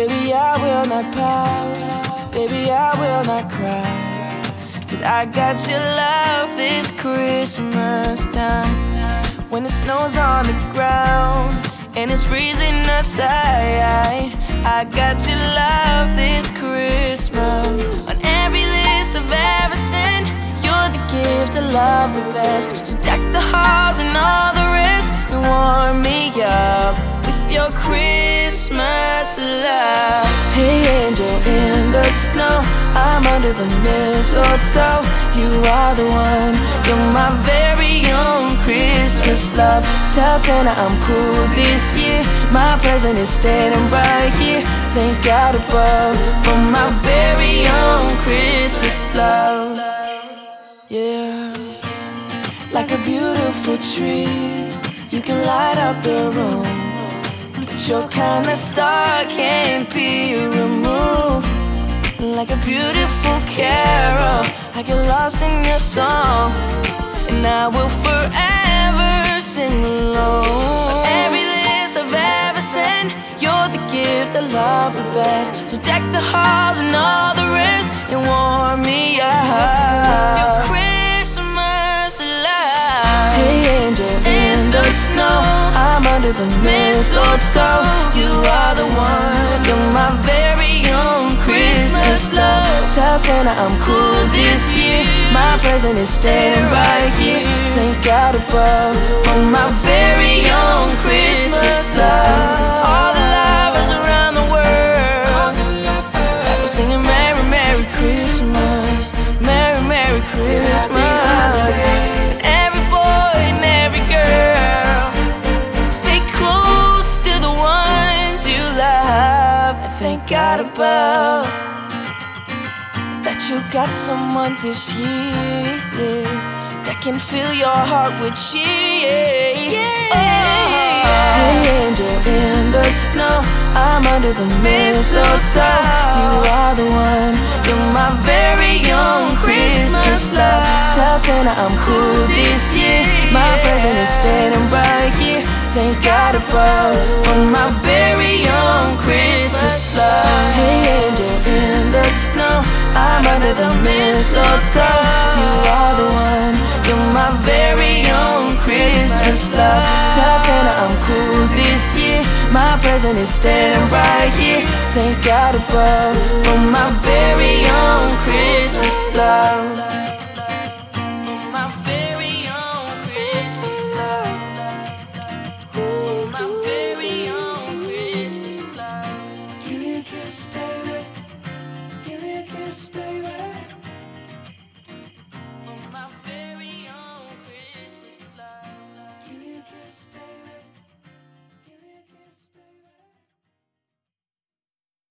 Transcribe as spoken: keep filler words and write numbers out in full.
Baby, I will not pout. Baby, I will not cry. Cause I got your love this Christmas time. When the snow's on the ground and it's freezing outside, I got your love this Christmas. On every list I've ever sent, you're the gift I love the best. So deck the halls and all the rest and warm me up with your Christmas love. Hey angel in the snow, I'm under the mistletoe. You are the one, you're my very own Christmas love. Tell Santa I'm cool this year, my present is standing right here. Thank God above for my very own Christmas love. Yeah, like a beautiful tree, you can light up the room, but your kind of star can't be removed. Like a beautiful carol, I get lost in your song, and I will forever sing along. On every list I've ever sent, you're the gift I love the best. So deck the halls and all the rest and warm me up. Your Christmas love. Hey angel in the snow, I'm under the mistletoe. You are the one, you're my very own Christmas love. Tell Santa I'm cool this year, my present is standing right here. Thank God above for my very own Christmas love. All the lovers around the world, I'm singing Merry, Merry Christmas, Merry, Merry Christmas. And every boy and every girl, stay close to the ones you love. And thank God above that you got someone this year, yeah, that can fill your heart with cheer. Yeah. Oh. Hey angel in the snow, I'm under the mistletoe. You are the one, you're my very own Christmas love. Tell Santa I'm cool this year, my present is standing right here. Thank God above for my very own Christmas love. Hey angel in the snow, I'm under the mistletoe. You are the one, you're my very own Christmas love. Tell Santa I'm cool this year, my present is standing right here. Thank God above for my very own Christmas love.